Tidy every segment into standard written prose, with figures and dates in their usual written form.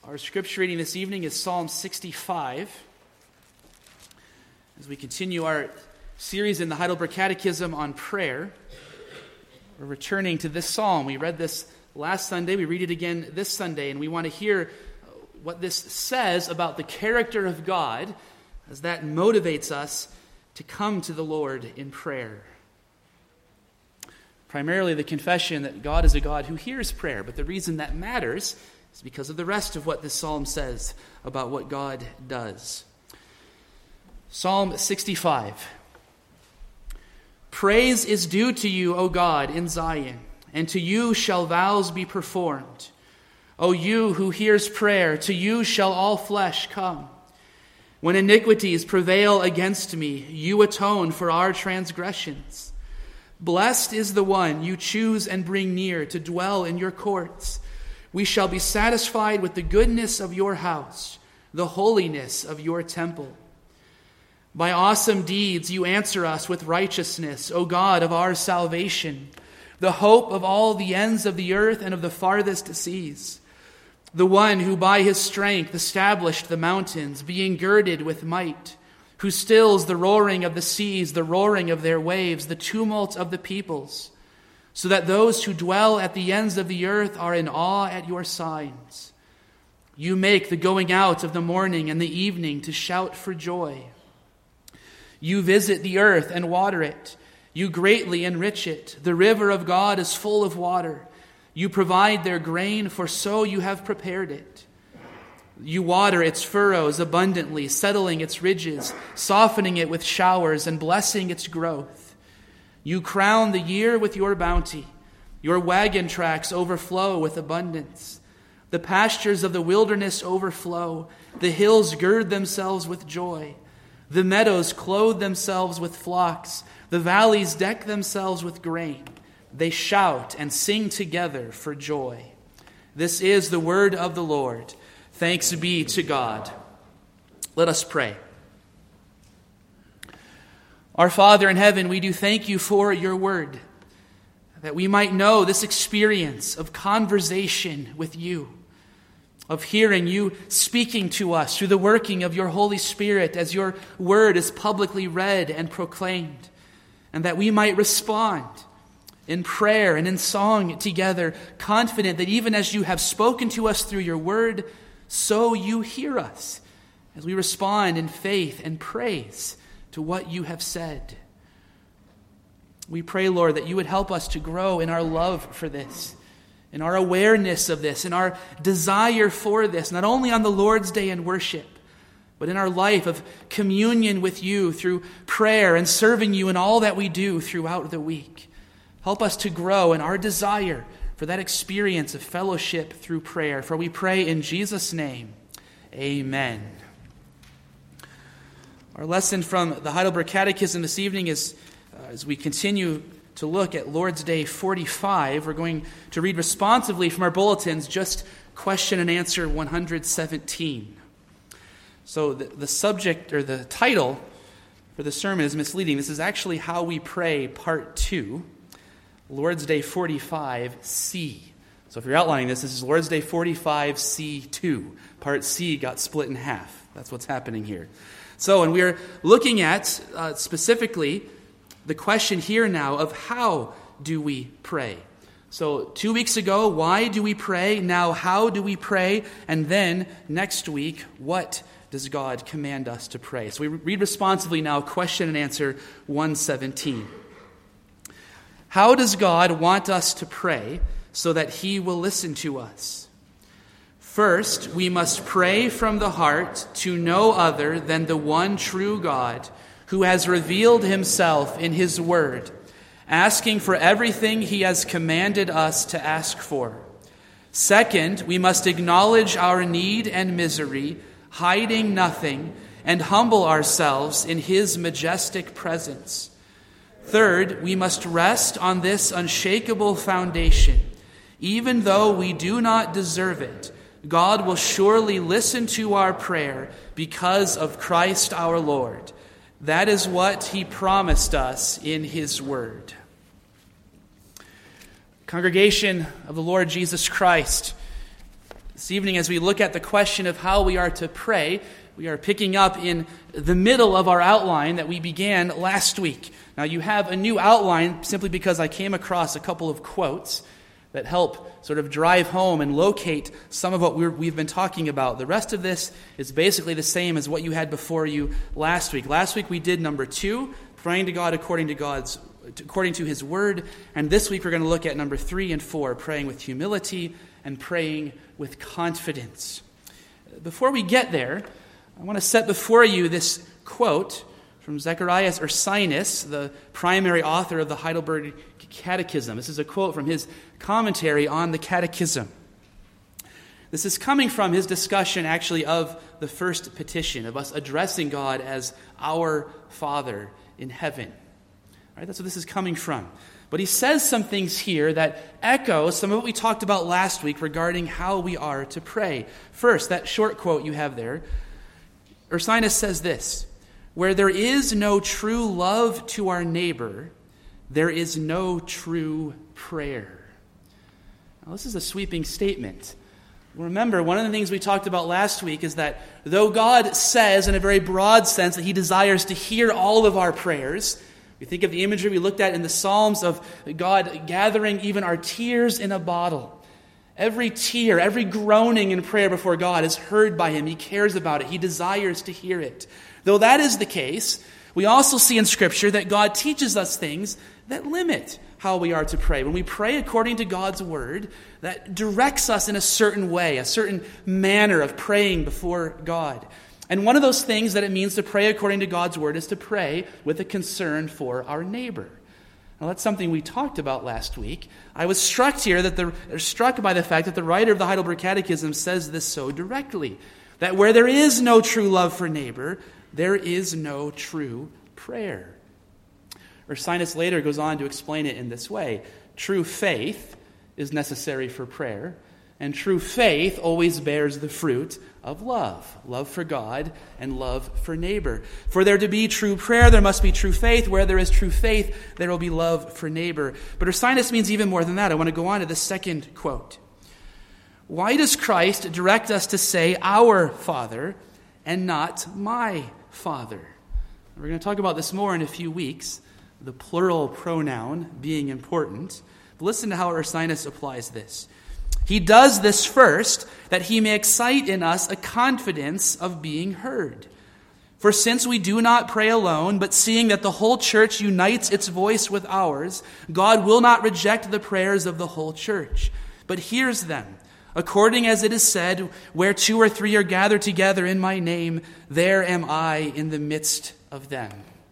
Our scripture reading this evening is Psalm 65. As we continue our series in the Heidelberg Catechism on prayer, we're returning to this psalm. We read this last Sunday, we read it again this Sunday, and we want to hear what this says about the character of God as that motivates us to come to the Lord in prayer. Primarily the confession that God is a God who hears prayer, but the reason that matters is because of the rest of what this psalm says about what God does. Psalm 65. Praise is due to you, O God, in Zion, and to you shall vows be performed. O you who hears prayer, to you shall all flesh come. When iniquities prevail against me, you atone for our transgressions. Blessed is the one you choose and bring near to dwell in your courts. We shall be satisfied with the goodness of your house, the holiness of your temple. By awesome deeds you answer us with righteousness, O God of our salvation, the hope of all the ends of the earth and of the farthest seas. The one who by his strength established the mountains, being girded with might, who stills the roaring of the seas, the roaring of their waves, the tumult of the peoples, so that those who dwell at the ends of the earth are in awe at your signs. You make the going out of the morning and the evening to shout for joy. You visit the earth and water it. You greatly enrich it. The river of God is full of water. You provide their grain, for so you have prepared it. You water its furrows abundantly, settling its ridges, softening it with showers, and blessing its growth. You crown the year with your bounty. Your wagon tracks overflow with abundance. The pastures of the wilderness overflow. The hills gird themselves with joy. The meadows clothe themselves with flocks. The valleys deck themselves with grain. They shout and sing together for joy. This is the word of the Lord. Thanks be to God. Let us pray. Our Father in heaven, we do thank you for your word, that we might know this experience of conversation with you, of hearing you speaking to us through the working of your Holy Spirit as your word is publicly read and proclaimed, and that we might respond in prayer and in song together, confident that even as you have spoken to us through your word, so you hear us as we respond in faith and praise to what you have said. We pray, Lord, that you would help us to grow in our love for this, in our awareness of this, in our desire for this, not only on the Lord's Day in worship, but in our life of communion with you through prayer and serving you in all that we do throughout the week. Help us to grow in our desire for that experience of fellowship through prayer. For we pray in Jesus' name, amen. Our lesson from the Heidelberg Catechism this evening is, as we continue to look at Lord's Day 45, we're going to read responsively from our bulletins just question and answer 117. So the subject, or the title for the sermon is misleading. This is actually How We Pray, Part 2, Lord's Day 45, C. So if you're outlining this is Lord's Day 45, C2. Part C got split in half. That's what's happening here. So, and we are looking at specifically the question here now of how do we pray? So 2 weeks ago, why do we pray? Now, how do we pray? And then next week, what does God command us to pray? So we read responsively now, question and answer 117. How does God want us to pray so that he will listen to us? First, we must pray from the heart to no other than the one true God who has revealed himself in his word, asking for everything he has commanded us to ask for. Second, we must acknowledge our need and misery, hiding nothing, and humble ourselves in his majestic presence. Third, we must rest on this unshakable foundation. Even though we do not deserve it, God will surely listen to our prayer because of Christ our Lord. That is what he promised us in his word. Congregation of the Lord Jesus Christ, This evening, as we look at the question of how we are to pray, we are picking up in the middle of our outline that we began last week. Now, you have a new outline simply because I came across a couple of quotes that help sort of drive home and locate some of what we've been talking about. The rest of this is basically the same as what you had before you last week. Last week we did number 2, praying to God according to His Word. And this week we're going to look at number 3 and 4, praying with humility and praying with confidence. Before we get there, I want to set before you this quote from Zacharias Ursinus, the primary author of the Heidelberg Catechism. This is a quote from his commentary on the Catechism. This is coming from his discussion, actually, of the first petition, of us addressing God as our Father in heaven. All right, that's what this is coming from. But he says some things here that echo some of what we talked about last week regarding how we are to pray. First, that short quote you have there, Ursinus says this: "Where there is no true love to our neighbor, there is no true prayer." Now, this is a sweeping statement. Remember, one of the things we talked about last week is that though God says in a very broad sense that He desires to hear all of our prayers, we think of the imagery we looked at in the Psalms of God gathering even our tears in a bottle. Every tear, every groaning in prayer before God is heard by Him. He cares about it. He desires to hear it. Though that is the case, we also see in Scripture that God teaches us things that limit how we are to pray. When we pray according to God's Word, that directs us in a certain way, a certain manner of praying before God. And one of those things that it means to pray according to God's Word is to pray with a concern for our neighbor. Now, that's something we talked about last week. I was struck by the fact that the writer of the Heidelberg Catechism says this so directly, that where there is no true love for neighbor, there is no true prayer. Ursinus later goes on to explain it in this way: true faith is necessary for prayer, and true faith always bears the fruit of love for God and love for neighbor. For there to be true prayer, there must be true faith. Where there is true faith, there will be love for neighbor. But Ursinus means even more than that. I want to go on to the second quote. Why does Christ direct us to say our Father and not my Father? We're going to talk about this more in a few weeks, the plural pronoun being important. But listen to how Ursinus applies this. He does this first, that He may excite in us a confidence of being heard. For since we do not pray alone, but seeing that the whole church unites its voice with ours, God will not reject the prayers of the whole church, but hears them, according as it is said, "Where 2 or 3 are gathered together in my name, there am I in the midst of them."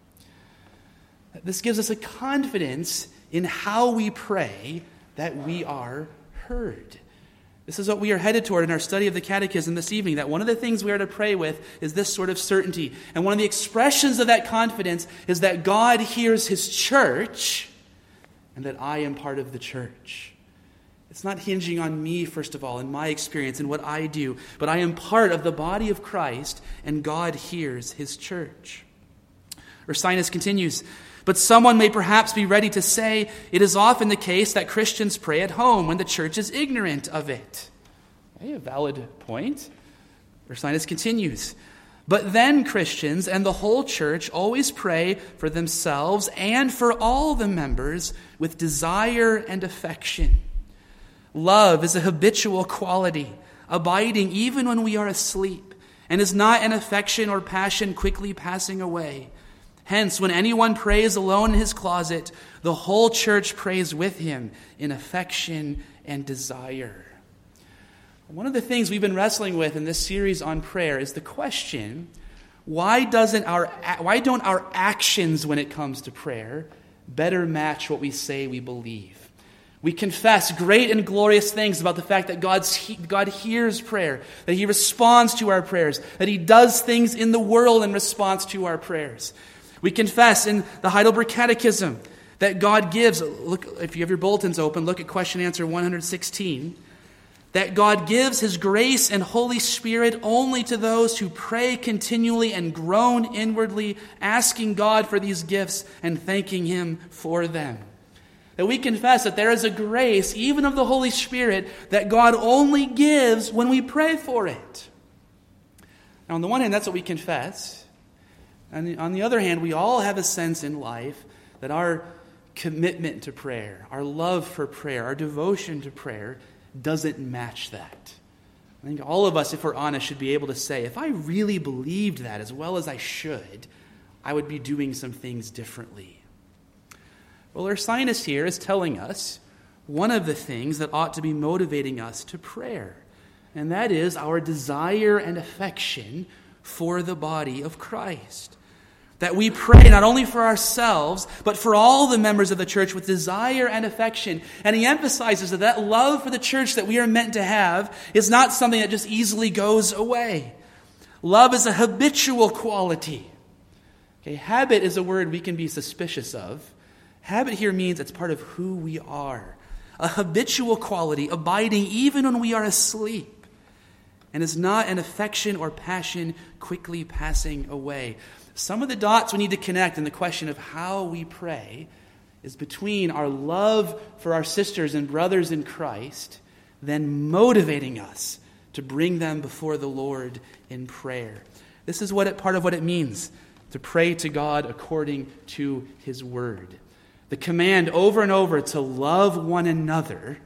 This gives us a confidence in how we pray that we are heard. This is what we are headed toward in our study of the Catechism this evening, that one of the things we are to pray with is this sort of certainty. And one of the expressions of that confidence is that God hears His church and that I am part of the church. It's not hinging on me, first of all, in my experience and what I do, but I am part of the body of Christ and God hears His church. Ursinus continues, "But someone may perhaps be ready to say, it is often the case that Christians pray at home when the church is ignorant of it." Okay, a valid point. Ursinus continues, "But then Christians and the whole church always pray for themselves and for all the members with desire and affection. Love is a habitual quality, abiding even when we are asleep, and is not an affection or passion quickly passing away. Hence, when anyone prays alone in his closet, the whole church prays with him in affection and desire." One of the things we've been wrestling with in this series on prayer is the question, why don't our actions when it comes to prayer better match what we say we believe? We confess great and glorious things about the fact that God hears prayer, that He responds to our prayers, that He does things in the world in response to our prayers. We confess in the Heidelberg Catechism that God gives, look, if you have your bulletins open, look at question answer 116, that God gives His grace and Holy Spirit only to those who pray continually and groan inwardly, asking God for these gifts and thanking Him for them. That we confess that there is a grace, even of the Holy Spirit, that God only gives when we pray for it. Now, on the one hand, that's what we confess. And on the other hand, we all have a sense in life that our commitment to prayer, our love for prayer, our devotion to prayer doesn't match that. I think all of us, if we're honest, should be able to say, if I really believed that as well as I should, I would be doing some things differently. Well, Ursinus here is telling us one of the things that ought to be motivating us to prayer, and that is our desire and affection for the body of Christ. That we pray not only for ourselves, but for all the members of the church with desire and affection. And he emphasizes that love for the church that we are meant to have is not something that just easily goes away. Love is a habitual quality. Okay, habit is a word we can be suspicious of. Habit here means it's part of who we are. A habitual quality, abiding even when we are asleep. And is not an affection or passion quickly passing away. Some of the dots we need to connect in the question of how we pray is between our love for our sisters and brothers in Christ, then motivating us to bring them before the Lord in prayer. This is part of what it means to pray to God according to His Word. The command over and over to love one another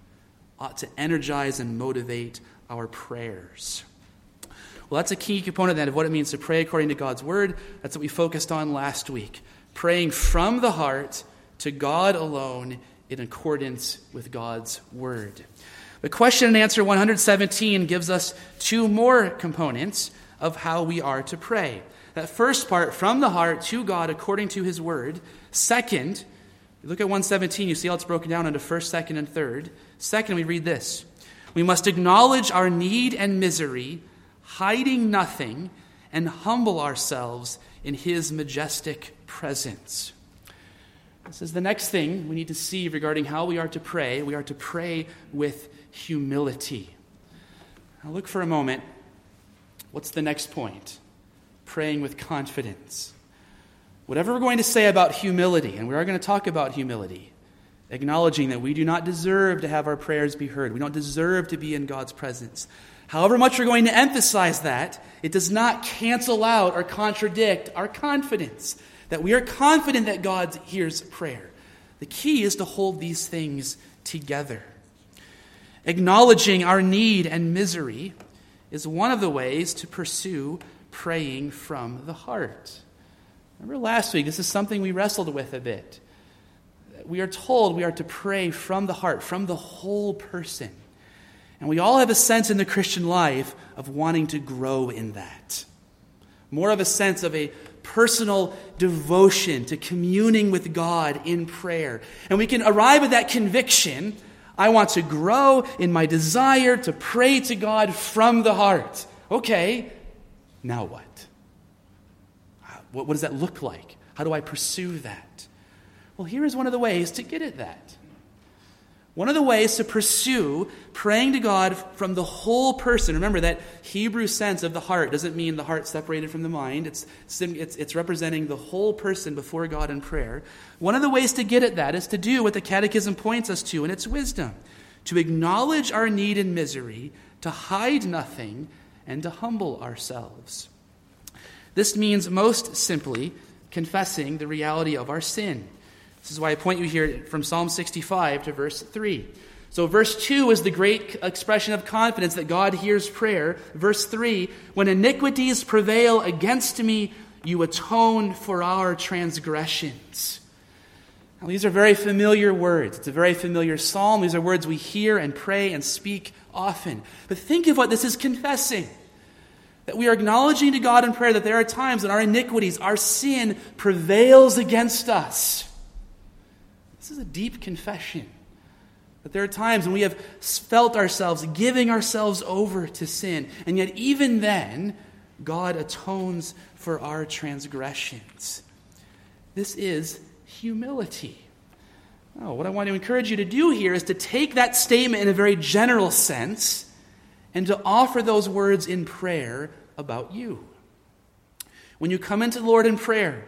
ought to energize and motivate our prayers. Well, that's a key component then of what it means to pray according to God's Word. That's what we focused on last week. Praying from the heart to God alone in accordance with God's Word. But question and answer 117 gives us two more components of how we are to pray. That first part, from the heart to God according to His Word. Second, look at 117, you see how it's broken down into first, second, and third. Second, we read this. We must acknowledge our need and misery, hiding nothing, and humble ourselves in His majestic presence. This is the next thing we need to see regarding how we are to pray. We are to pray with humility. Now look for a moment. What's the next point? Praying with confidence. Whatever we're going to say about humility, and we are going to talk about humility, acknowledging that we do not deserve to have our prayers be heard. We don't deserve to be in God's presence. However much we're going to emphasize that, it does not cancel out or contradict our confidence. That we are confident that God hears prayer. The key is to hold these things together. Acknowledging our need and misery is one of the ways to pursue praying from the heart. Remember last week, this is something we wrestled with a bit. We are told we are to pray from the heart, from the whole person. And we all have a sense in the Christian life of wanting to grow in that. More of a sense of a personal devotion to communing with God in prayer. And we can arrive at that conviction, I want to grow in my desire to pray to God from the heart. Okay, now what? What does that look like? How do I pursue that? Well, here is one of the ways to get at that. One of the ways to pursue praying to God from the whole person. Remember that Hebrew sense of the heart doesn't mean the heart separated from the mind. It's representing the whole person before God in prayer. One of the ways to get at that is to do what the Catechism points us to in its wisdom. To acknowledge our need and misery, to hide nothing, and to humble ourselves. This means most simply confessing the reality of our sin. This is why I point you here from Psalm 65 to verse 3. So verse 2 is the great expression of confidence that God hears prayer. Verse 3, when iniquities prevail against me, you atone for our transgressions. Now, these are very familiar words. It's a very familiar psalm. These are words we hear and pray and speak often. But think of what this is confessing. That we are acknowledging to God in prayer that there are times when our iniquities, our sin prevails against us. This is a deep confession. That there are times when we have felt ourselves giving ourselves over to sin. And yet even then, God atones for our transgressions. This is humility. Oh, what I want to encourage you to do here is to take that statement in a very general sense and to offer those words in prayer about you. When you come into the Lord in prayer,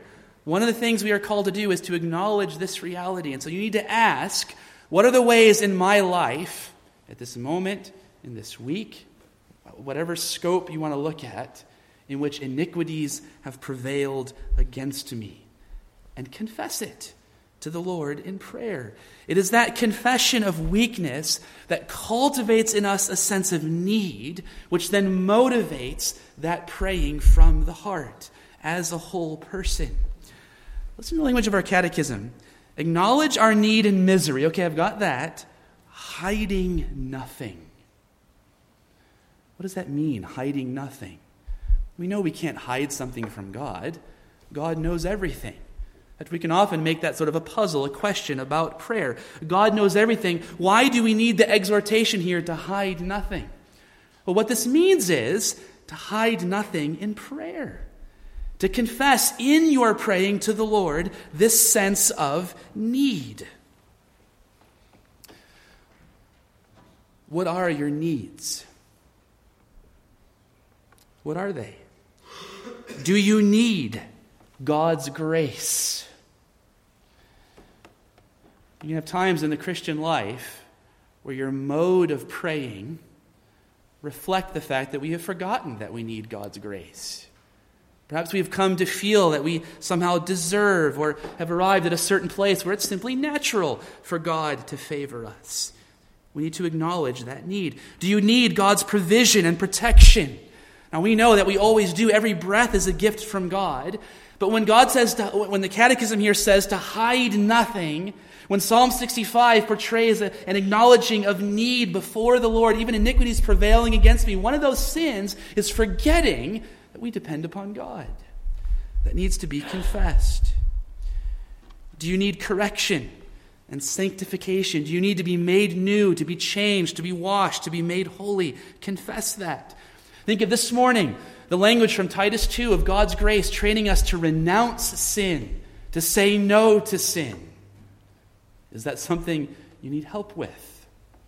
One of the things we are called to do is to acknowledge this reality. And so you need to ask, what are the ways in my life, at this moment, in this week, whatever scope you want to look at, in which iniquities have prevailed against me? And confess it to the Lord in prayer. It is that confession of weakness that cultivates in us a sense of need, which then motivates that praying from the heart as a whole person. Listen to the language of our catechism. Acknowledge our need and misery. Okay, I've got that. Hiding nothing. What does that mean, hiding nothing? We know we can't hide something from God. God knows everything. That we can often make that sort of a puzzle, a question about prayer. God knows everything. Why do we need the exhortation here to hide nothing? Well, what this means is to hide nothing in prayer. To confess in your praying to the Lord this sense of need. What are your needs? What are they? Do you need God's grace? You can have times in the Christian life where your mode of praying reflect the fact that we have forgotten that we need God's grace. Perhaps we've come to feel that we somehow deserve or have arrived at a certain place where it's simply natural for God to favor us. We need to acknowledge that need. Do you need God's provision and protection? Now we know that we always do. Every breath is a gift from God. But when God says, when the Catechism here says to hide nothing, when Psalm 65 portrays an acknowledging of need before the Lord, even iniquities prevailing against me, one of those sins is forgetting that we depend upon God. That needs to be confessed. Do you need correction and sanctification? Do you need to be made new, to be changed, to be washed, to be made holy? Confess that. Think of this morning, the language from Titus 2 of God's grace training us to renounce sin, to say no to sin. Is that something you need help with?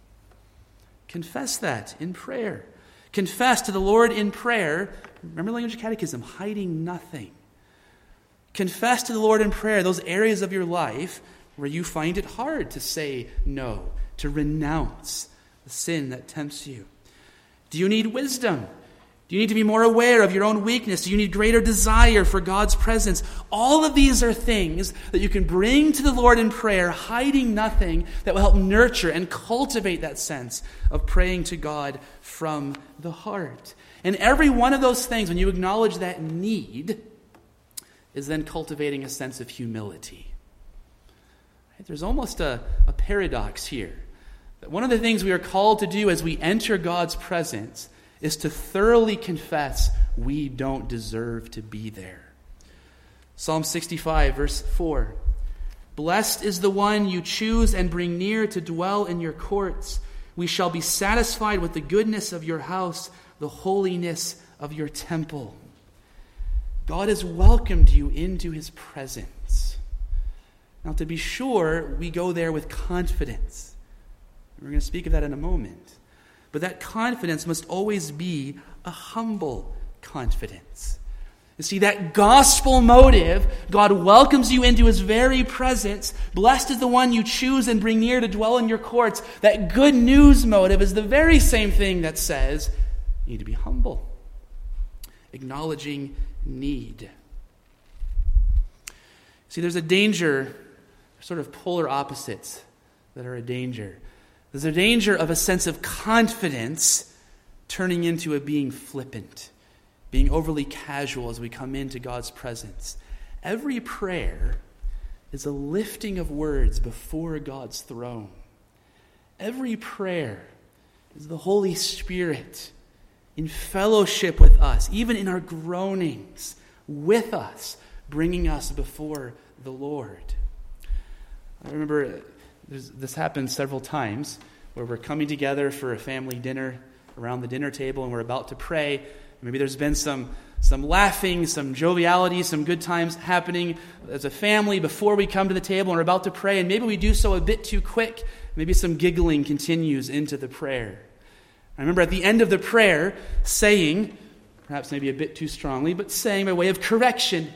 Confess that in prayer. Confess to the Lord in prayer. Remember the language of catechism, hiding nothing. Confess to the Lord in prayer those areas of your life where you find it hard to say no, to renounce the sin that tempts you. Do you need wisdom? Do you need to be more aware of your own weakness? Do you need greater desire for God's presence? All of these are things that you can bring to the Lord in prayer, hiding nothing, that will help nurture and cultivate that sense of praying to God from the heart. And every one of those things, when you acknowledge that need, is then cultivating a sense of humility. Right? There's almost a paradox here. That one of the things we are called to do as we enter God's presence is to thoroughly confess we don't deserve to be there. Psalm 65, verse 4. Blessed is the one you choose and bring near to dwell in your courts. We shall be satisfied with the goodness of your house, the holiness of your temple. God has welcomed you into his presence. Now, to be sure, we go there with confidence. We're going to speak of that in a moment. But that confidence must always be a humble confidence. You see, that gospel motive, God welcomes you into his very presence. Blessed is the one you choose and bring near to dwell in your courts. That good news motive is the very same thing that says you need to be humble, acknowledging need. See, there's a danger, sort of polar opposites that are a danger. There's a danger of a sense of confidence turning into a being flippant, being overly casual as we come into God's presence. Every prayer is a lifting of words before God's throne. Every prayer is the Holy Spirit in fellowship with us, even in our groanings, with us, bringing us before the Lord. I remember this happened several times where we're coming together for a family dinner around the dinner table and we're about to pray. Maybe there's been some laughing, some joviality, some good times happening as a family before we come to the table and we're about to pray, and maybe we do so a bit too quick. Maybe some giggling continues into the prayer. I remember at the end of the prayer saying, perhaps maybe a bit too strongly, but saying by way of correction,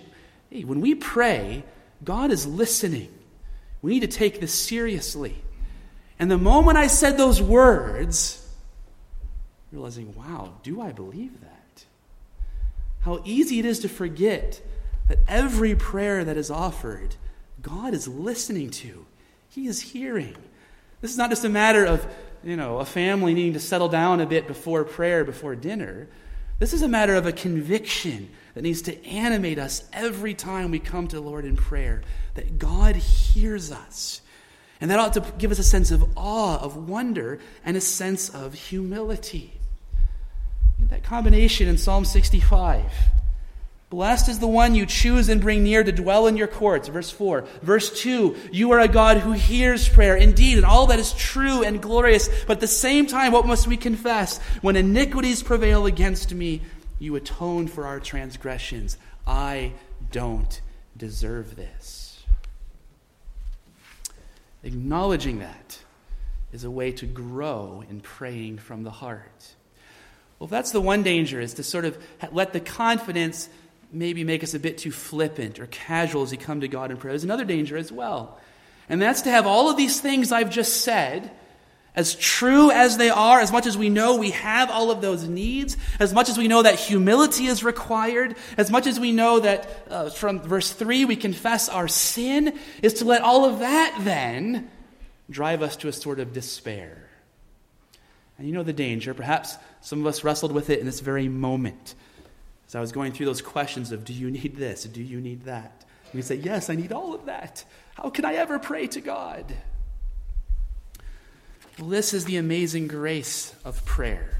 hey, when we pray, God is listening. We need to take this seriously. And the moment I said those words, realizing, wow, do I believe that? How easy it is to forget that every prayer that is offered, God is listening to. He is hearing. This is not just a matter of, a family needing to settle down a bit before prayer, before dinner. This is a matter of a conviction that needs to animate us every time we come to the Lord in prayer, that God hears us. And that ought to give us a sense of awe, of wonder, and a sense of humility. That combination in Psalm 65. Blessed is the one you choose and bring near to dwell in your courts. Verse 4. Verse 2. You are a God who hears prayer. Indeed, and all that is true and glorious. But at the same time, what must we confess? When iniquities prevail against me, you atone for our transgressions. I don't deserve this. Acknowledging that is a way to grow in praying from the heart. Well, if that's the one danger, is to sort of let the confidence maybe make us a bit too flippant or casual as we come to God in prayer. There's another danger as well. And that's to have all of these things I've just said, as true as they are, as much as we know we have all of those needs, as much as we know that humility is required, as much as we know that from verse 3 we confess our sin, is to let all of that then drive us to a sort of despair. And you know the danger. Perhaps some of us wrestled with it in this very moment. As I was going through those questions of, do you need this? Do you need that? And we say, yes, I need all of that. How can I ever pray to God? Well, this is the amazing grace of prayer.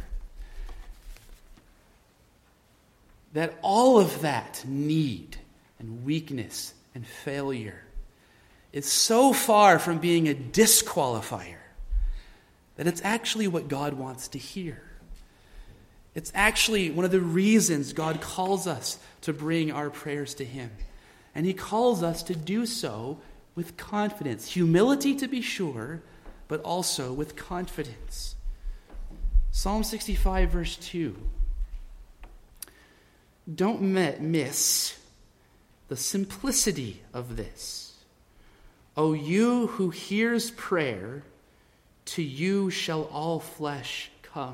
That all of that need and weakness and failure is so far from being a disqualifier that it's actually what God wants to hear. It's actually one of the reasons God calls us to bring our prayers to Him. And He calls us to do so with confidence. Humility, to be sure, but also with confidence. Psalm 65, verse 2. Don't miss the simplicity of this. O you who hears prayer, to you shall all flesh come.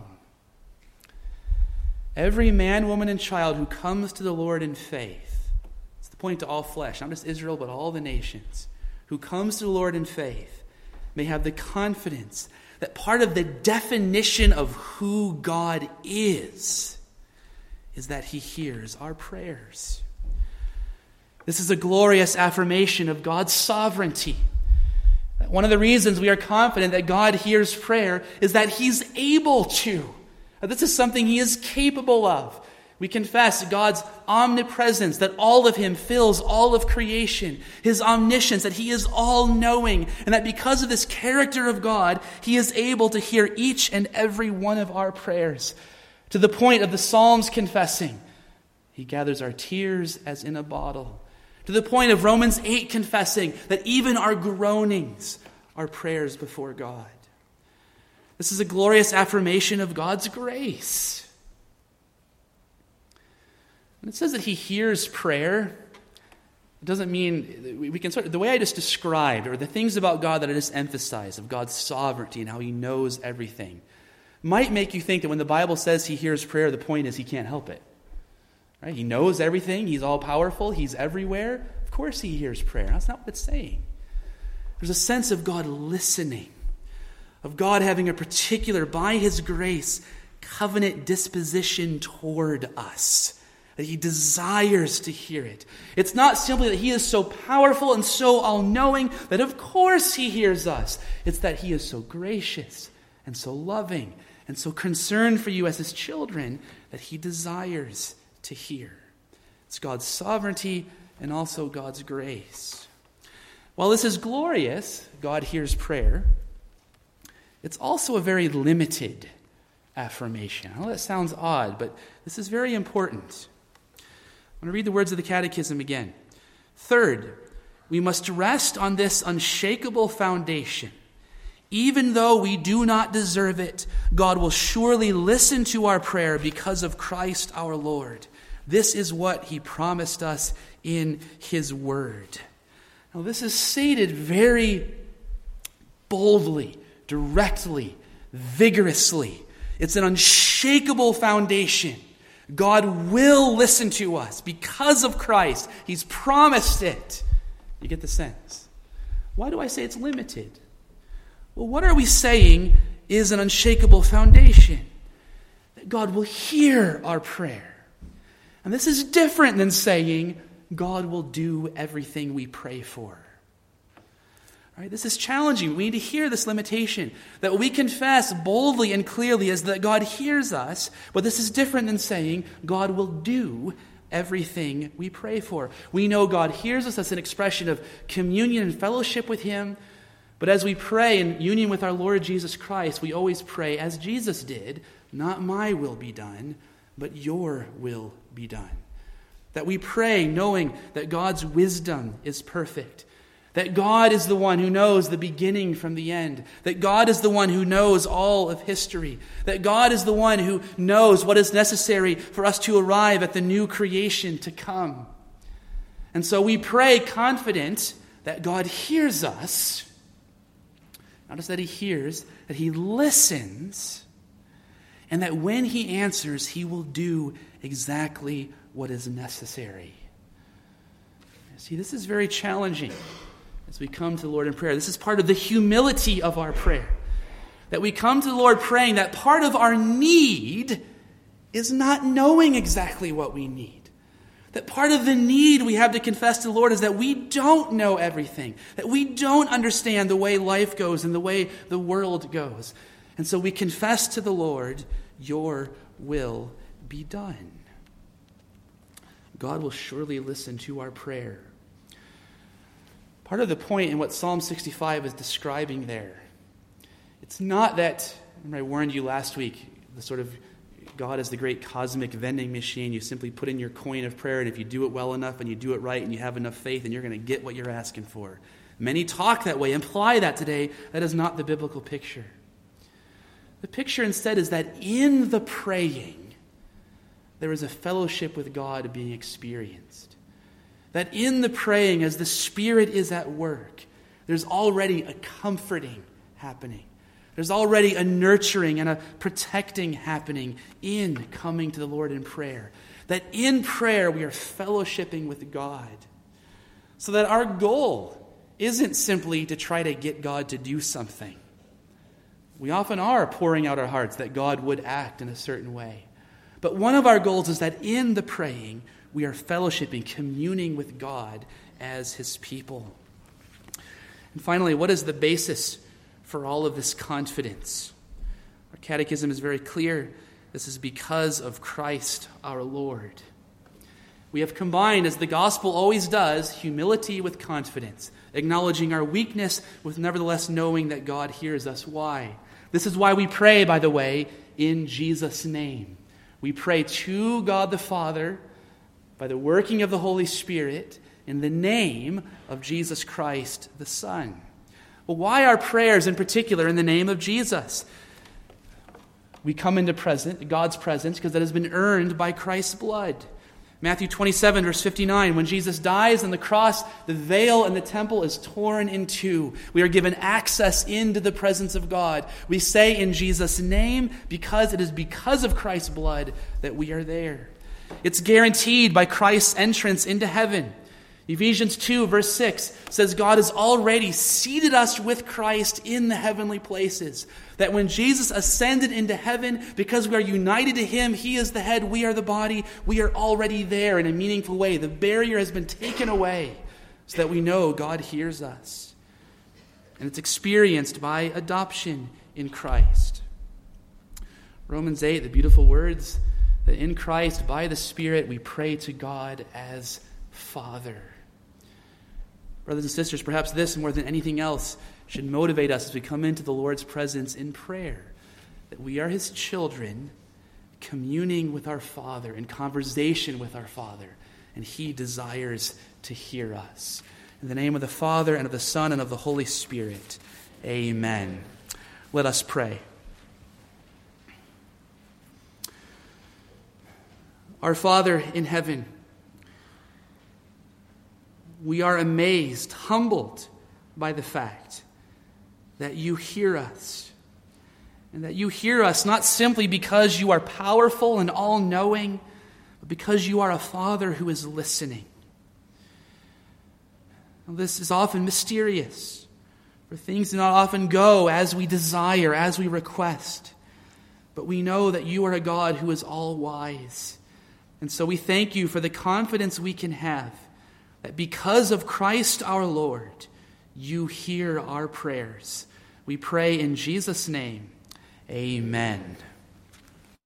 Every man, woman, and child who comes to the Lord in faith, it's the point to all flesh, not just Israel, but all the nations, who comes to the Lord in faith, may have the confidence that part of the definition of who God is that He hears our prayers. This is a glorious affirmation of God's sovereignty. One of the reasons we are confident that God hears prayer is that He's able to. This is something He is capable of. We confess God's omnipresence, that all of Him fills all of creation. His omniscience, that He is all-knowing. And that because of this character of God, He is able to hear each and every one of our prayers. To the point of the Psalms confessing, He gathers our tears as in a bottle. To the point of Romans 8 confessing that even our groanings are prayers before God. This is a glorious affirmation of God's grace. When it says that He hears prayer, it doesn't mean, we can the way I just described, or the things about God that I just emphasized, of God's sovereignty and how He knows everything, might make you think that when the Bible says He hears prayer, the point is He can't help it. Right? He knows everything. He's all-powerful. He's everywhere. Of course He hears prayer. That's not what it's saying. There's a sense of God listening, of God having a particular, by His grace, covenant disposition toward us, that He desires to hear it. It's not simply that He is so powerful and so all-knowing that of course He hears us. It's that He is so gracious and so loving and so concerned for you as His children that He desires to hear. It's God's sovereignty and also God's grace. While this is glorious, God hears prayer, it's also a very limited affirmation. I know that sounds odd, but this is very important. I'm going to read the words of the Catechism again. Third, we must rest on this unshakable foundation. Even though we do not deserve it, God will surely listen to our prayer because of Christ our Lord. This is what he promised us in his word. Now, this is stated very boldly, directly, vigorously. It's an unshakable foundation. God will listen to us because of Christ. He's promised it. You get the sense. Why do I say it's limited? Well, what are we saying is an unshakable foundation? That God will hear our prayer. And this is different than saying God will do everything we pray for. All right, this is challenging. We need to hear this limitation. That what we confess boldly and clearly is that God hears us, but this is different than saying God will do everything we pray for. We know God hears us. That's an expression of communion and fellowship with him. But as we pray in union with our Lord Jesus Christ, we always pray as Jesus did, not my will be done, but your will be done. That we pray knowing that God's wisdom is perfect. That God is the one who knows the beginning from the end. That God is the one who knows all of history. That God is the one who knows what is necessary for us to arrive at the new creation to come. And so we pray confident that God hears us. Not just that he hears, that he listens. And that when he answers, he will do exactly what is necessary. See, this is very challenging as we come to the Lord in prayer. This is part of the humility of our prayer. That we come to the Lord praying that part of our need is not knowing exactly what we need. That part of the need we have to confess to the Lord is that we don't know everything. That we don't understand the way life goes and the way the world goes. And so we confess to the Lord, your will be done. God will surely listen to our prayer. Part of the point in what Psalm 65 is describing there, it's not that, remember I warned you last week, the sort of God is the great cosmic vending machine. You simply put in your coin of prayer, and if you do it well enough and you do it right and you have enough faith, and you're going to get what you're asking for. Many talk that way, imply that today. That is not the biblical picture. The picture instead is that in the praying, there is a fellowship with God being experienced. That in the praying, as the Spirit is at work, there's already a comforting happening. There's already a nurturing and a protecting happening in coming to the Lord in prayer. That in prayer, we are fellowshipping with God. So that our goal isn't simply to try to get God to do something. We often are pouring out our hearts that God would act in a certain way. But one of our goals is that in the praying, we are fellowshipping, communing with God as his people. And finally, what is the basis for all of this confidence? Our catechism is very clear. This is because of Christ our Lord. We have combined, as the gospel always does, humility with confidence, acknowledging our weakness with nevertheless knowing that God hears us. Why? This is why we pray, by the way, in Jesus' name. We pray to God the Father by the working of the Holy Spirit in the name of Jesus Christ the Son. Well, why our prayers in particular in the name of Jesus? We come into God's presence because that has been earned by Christ's blood. Matthew 27, verse 59, when Jesus dies on the cross, the veil in the temple is torn in two. We are given access into the presence of God. We say in Jesus' name because it is because of Christ's blood that we are there. It's guaranteed by Christ's entrance into heaven. Ephesians 2, verse 6 says God has already seated us with Christ in the heavenly places. That when Jesus ascended into heaven, because we are united to him, he is the head, we are the body, we are already there in a meaningful way. The barrier has been taken away so that we know God hears us. And it's experienced by adoption in Christ. Romans 8, the beautiful words that in Christ, by the Spirit, we pray to God as Father. Brothers and sisters, perhaps this more than anything else should motivate us as we come into the Lord's presence in prayer, that we are his children communing with our Father, in conversation with our Father, and he desires to hear us. In the name of the Father, and of the Son, and of the Holy Spirit, amen. Let us pray. Our Father in heaven, we are amazed, humbled by the fact that you hear us. And that you hear us not simply because you are powerful and all-knowing, but because you are a Father who is listening. Now, this is often mysterious, for things do not often go as we desire, as we request. But we know that you are a God who is all-wise. And so we thank you for the confidence we can have that because of Christ our Lord, you hear our prayers. We pray in Jesus' name, amen.